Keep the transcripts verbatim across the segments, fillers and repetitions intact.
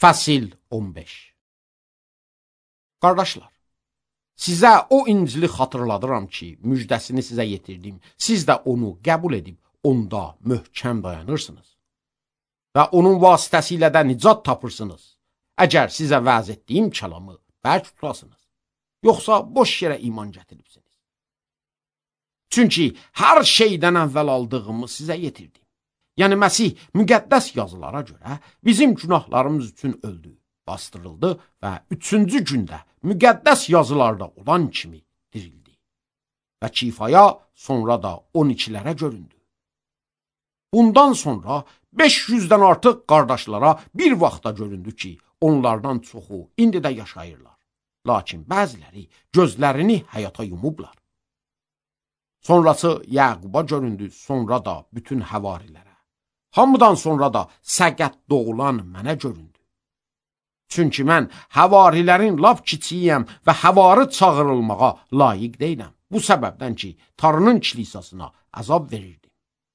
Fəsil on beş. Qardaşlar, sizə o İncili xatırladıram ki, müjdəsini sizə yetirdim. Siz də onu qəbul edib, onda möhkəm dayanırsınız. Və onun vasitəsilə də nicat tapırsınız. Əgər sizə vəz etdiyim kəlamı bərk tutasınız. Yoxsa boş yerə iman gətiribsiniz. Çünki hər şeydən əvvəl aldığımı sizə yetirdim. Yəni Məsih müqəddəs yazılara görə bizim günahlarımız üçün öldü, bastırıldı və üçüncü gündə müqəddəs yazılarda olan kimi dirildi. Və kifaya, sonra da on ikilərə göründü. Bundan sonra beş yüzdən artıq qardaşlara bir vaxtda göründü ki, onlardan çoxu indi də yaşayırlar. Lakin bəziləri gözlərini həyata yumublar. Sonrası Yaquba göründü, sonra da bütün həvarilərə. Hamıdan sonra da səqət doğulan mənə göründü. Çünki mən həvarilərin lap kiçiyəm və həvarı çağırılmağa layiq deyiləm. Bu səbəbdən ki, Tanrının kilisasına əzab verirdim.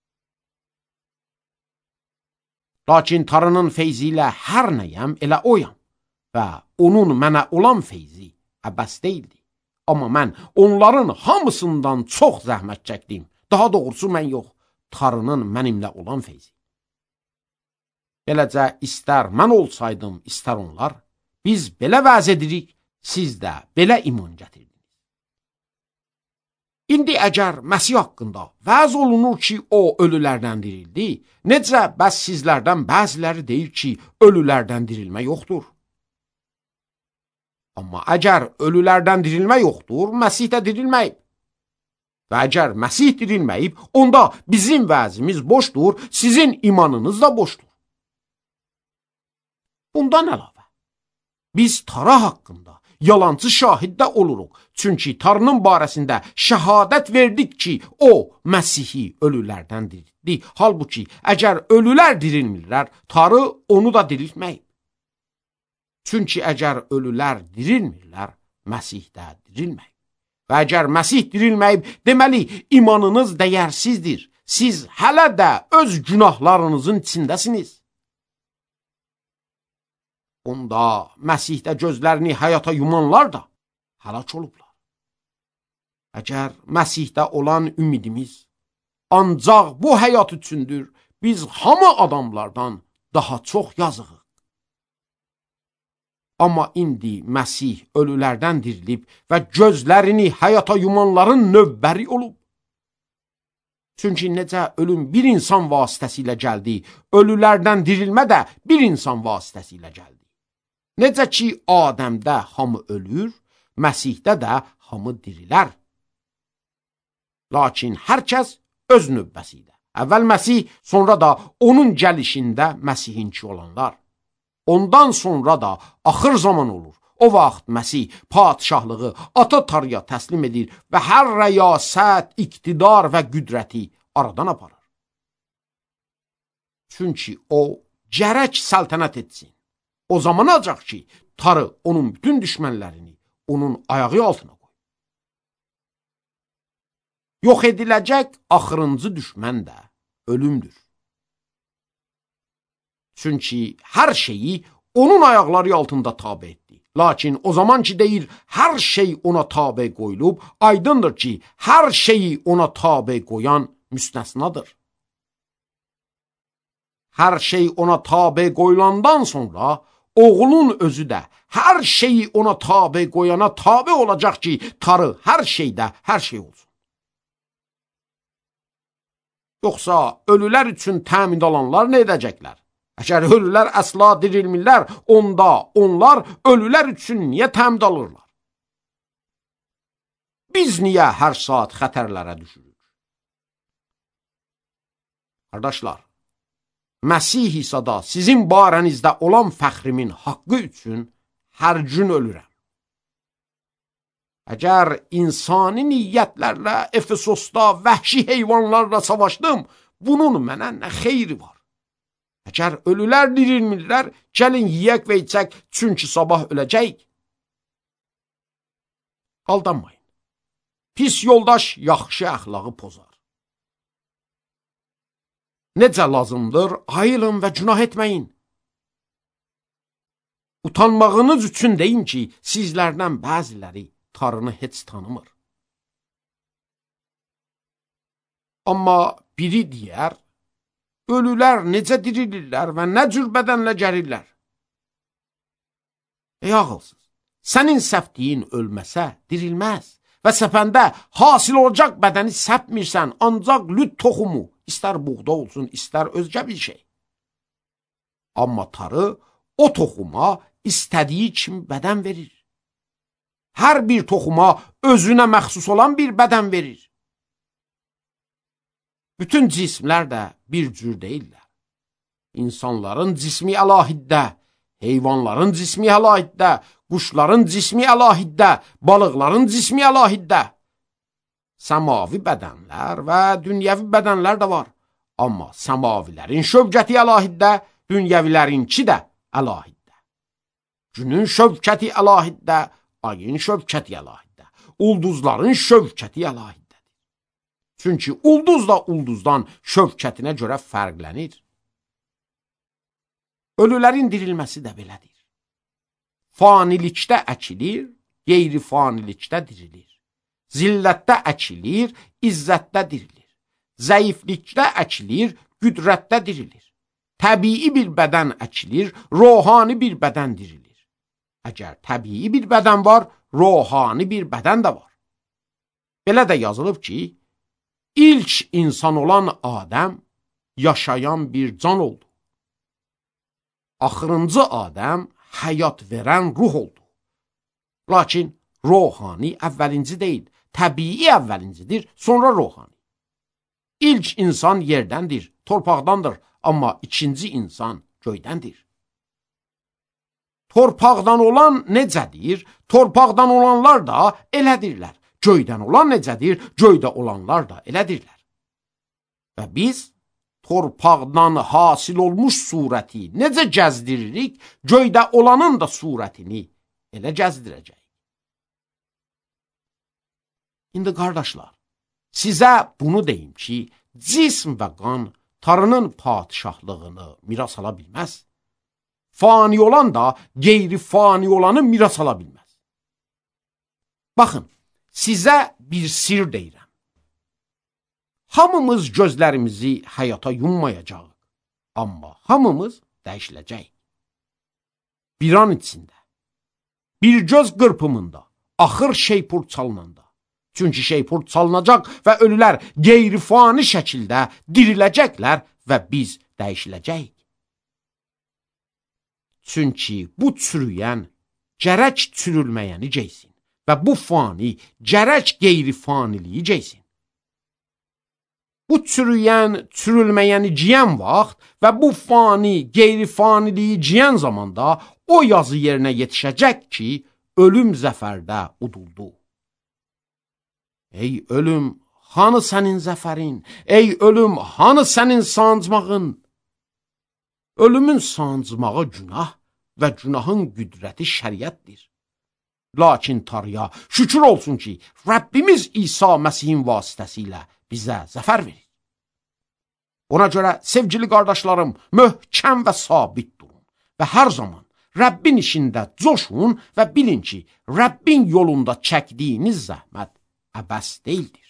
Lakin Tanrının feyzi ilə hər nəyəm, elə oyam və onun mənə olan feyzi əbəs deyildi. Amma mən onların hamısından çox zəhmət çəkdim. Daha doğrusu mən yox, Tanrının mənimlə olan feyzi. Beləcə, istər mən olsaydım, istər onlar, biz belə vəz edirik, siz də belə iman gətirdiniz. İndi əgər Məsih haqqında vəz olunur ki, o ölülərdən dirildi, necə bəs sizlərdən bəziləri deyir ki, ölülərdən dirilmə yoxdur? Amma əgər ölülərdən dirilmə yoxdur, Məsih də dirilməyib. Və əgər Məsih dirilməyib, onda bizim vəzimiz boşdur, sizin imanınız da boşdur. Bundan əlavə, biz Tara haqqında yalancı şahiddə oluruq. Çünki Tanrının barəsində şəhadət verdik ki, o Məsihi ölülərdən diriltdi. Halbuki, əgər ölülər dirilmirlər, Tanrı onu da diriltməyib. Çünki əgər ölülər dirilmirlər, Məsih də dirilməyib. Və əgər Məsih dirilməyib, deməli, imanınız dəyərsizdir. Siz hələ də öz günahlarınızın içindəsiniz. Onda Məsihdə gözlərini həyata yumanlar da həlak olublar. Əgər Məsihdə olan ümidimiz ancaq bu həyat üçündür, biz hamı adamlardan daha çox yazığıq. Amma indi Məsih ölülərdən dirilib və gözlərini həyata yumanların növbəri olub. Çünki necə ölüm bir insan vasitəsilə gəldi, ölülərdən dirilmə də bir insan vasitəsilə gəldi. Necə ki, Adəmdə hamı ölür, Məsihdə də hamı dirilər. Lakin hər kəs öz növbəsində. Əvvəl Məsih, sonra da onun gəlişində Məsihinki olanlar. Ondan sonra da axır zaman olur. O vaxt Məsih padişahlığı ata Tanrıya təslim edir və hər rəyasət, iqtidar və qüdrəti aradan aparır. Çünki o gərək səltənət etsin. O zaman olacaq ki, Tanrı onun bütün düşmənlərini onun ayağı altına qoy. Yox ediləcək axırıncı düşmən də ölümdür. Çünki hər şeyi onun ayaqları altında tabe etdi. Lakin o zaman ki deyir, hər şey ona tabe qoyulub, aydındır ki, hər şeyi ona tabe qoyan müstəsnadır. Hər şey ona tabe qoyulandan sonra, oğlun özü də hər şeyi ona tabe qoyana tabe olacaq ki, Tanrı hər şeydə hər şey olsun. Yoxsa ölülər üçün təmin olanlar nə edəcəklər? Əgər ölülər əsla dirilmirlər, onda onlar ölülər üçün niyə təmin alırlar? Biz niyə hər saat xətərlərə düşürük? Qardaşlar, Məsih İsa'da sizin barənizdə olan fəxrimin haqqı üçün hər gün ölürəm. Əgər insani niyyətlərlə Efesosda vəhşi heyvanlarla savaşdım, bunun mənə nə xeyri var? Əgər ölülər dirilmirlər, gəlin yiyək və içək, çünki sabah öləcəyik. Aldanmayın. Pis yoldaş yaxşı əxlağı pozar. Necə lazımdır, ayılın və günah etməyin. Utanmağınız üçün deyim ki, sizlərdən bəziləri tarını heç tanımır. Amma biri deyər, ölülər necə dirilirlər və nə cür bədənlə gərirlər? Ey ağılsız, sənin səpdiyin ölməsə dirilməz və səpəndə hasil olacaq bədəni səpmirsən, ancaq lüt toxumu, istər buğda olsun, istər özgə bir şey. Amma tarı o toxuma istədiyi kimi bədən verir. Hər bir toxuma özünə məxsus olan bir bədən verir. Bütün cismlər də bir cür deyirlər. İnsanların cismi əlahiddə, heyvanların cismi əlahiddə, quşların cismi əlahiddə, balıqların cismi əlahiddə. Səmavi bədənlər və dünyəvi bədənlər də var. Amma səmavilərin şövkəti əlahiddə, dünyəvilərinki də əlahiddə. Günün şövkəti əlahiddə, ayın şövkəti əlahiddə, ulduzların şövkəti əlahiddə. Çünki ulduz da ulduzdan şövkətinə görə fərqlənir. Ölülərin dirilməsi də belədir. Fanilikdə əkilir, qeyri-fanilikdə dirilir. Zillətdə əkilir, izzətdə dirilir. Zəiflikdə əkilir, qüdrətdə dirilir. Təbii bir bədən əkilir, ruhani bir bədən dirilir. Əgər təbii bir bədən var, ruhani bir bədən də var. Belə də yazılıb ki, İlk insan olan Adəm yaşayan bir can oldu. Axırıncı Adəm həyat verən ruh oldu. Lakin ruhani əvvəlinci deyil, təbii əvvəlincidir, sonra ruhani. İlk insan yerdəndir, torpaqdandır, amma ikinci insan göydəndir. Torpaqdan olan necədir? Torpaqdan olanlar da elədirlər. Göydən olan necədir? Göydə olanlar da elədirlər. Və biz torpaqdan hasil olmuş surəti necə gəzdiririk, göydə olanın da surətini elə gəzdirəcək. İndi qardaşlar, sizə bunu deyim ki, cism və qan tarının padişahlığını miras ala bilməz. Fani olan da qeyri-fani olanı miras ala bilməz. Baxın, sizə bir sir deyirəm. Hamımız gözlərimizi həyata yummayacaq, amma hamımız dəyişiləcək. Bir an içində, bir göz qırpımında, axır şeypur çalınanda, çünki şeypur çalınacaq və ölülər qeyri-fani şəkildə diriləcəklər və biz dəyişiləcəyik. Çünki bu çürüyən gərək çürülməyəni geysin. Və bu fani gərək qeyri-faniliyi geysin. Bu çürüyən, çürülməyəni giyən vaxt və bu fani, qeyri-faniliyi giyən zamanda o yazı yerinə yetişəcək ki, ölüm zəfərdə uduldu. Ey ölüm, hanı sənin zəfərin? Ey ölüm, hanı sənin sancmağın? Ölümün sancmağı günah və günahın qüdrəti şəriətdir. Lakin tarıya şükür olsun ki, Rəbbimiz İsa Məsihin vasitəsilə bizə zəfər verir. Ona görə sevgili qardaşlarım, möhkəm və sabit durun və hər zaman Rəbbin işində coşun və bilin ki, Rəbbin yolunda çəkdiyiniz zəhmət əbəs deyildir.